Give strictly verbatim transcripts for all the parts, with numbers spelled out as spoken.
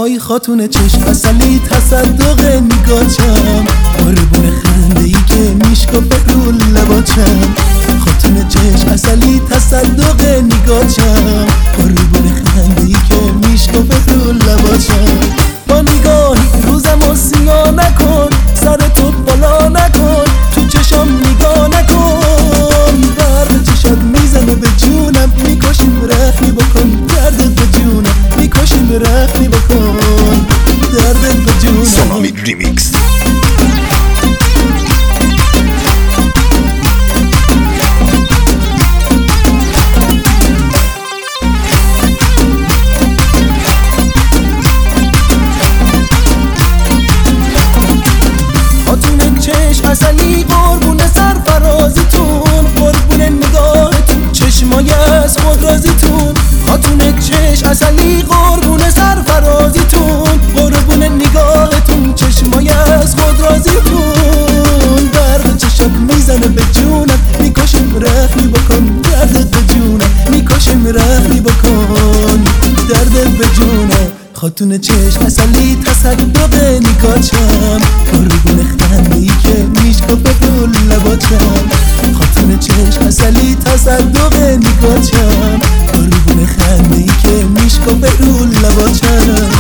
وای خاتون چشم اصلی تصدق نگاچم، قربون خنده ای که میشکفه رو لباچم. خاتون چشم اصلی تصدق نگاچم، قربون خنده ای که میشکفه رو لباچم. با نگاهی روزم و سیاه نکن، سر تو بالا نکن، تو چشم نگاه نکن. درد چشات میزنه به جونم، میکشیم رحمی بکن. دردت به جونم میکشیم رحمی بکن. دردت به جونم. سونامی ریمیکس. اصلی قربون سرفرازیتون، قربون نگاهتون، چشمای از خود رازیتون. خاتون چشم اصلی قربون سرفرازیتون، قربون نگاهتون، چشمای از خود رازیتون. درد چشات میزنه به جونم، میکشیم رحمی بکن. دردت به جونم میکشیم رحمی بکن. دردت به جونم. خاتون چشم اصلی تصدق نگاچم، قربون خنده ای که میشکفه رو لباچم. خاتون چشم اصلی تصدق نگاچم، قربون خنده ای که میشکفه رو لباچم.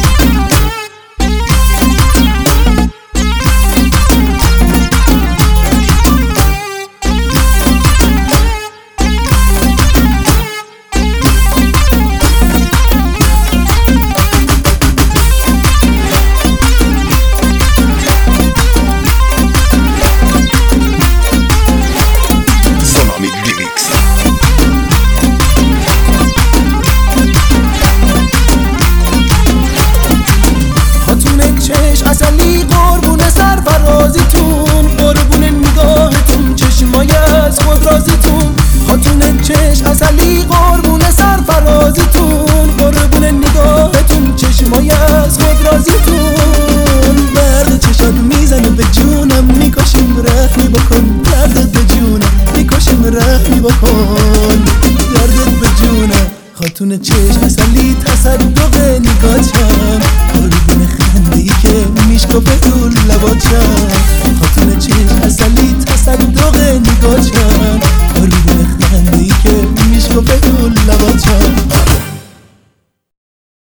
اصلی قربون سرفرازیتون، قربون نگاهتون، چشمای از خود رازیتون. خاتون چشم اصلی قربون سرفرازیتون، قربون نگاهتون، چشمای از خود رازیتون. درد چشات میزنه به جونم، میکشیم رحمی بکن. دردت به جونم میکشیم رحمی بکن. دردت به جونم. خاتون چشم اصلی تصدق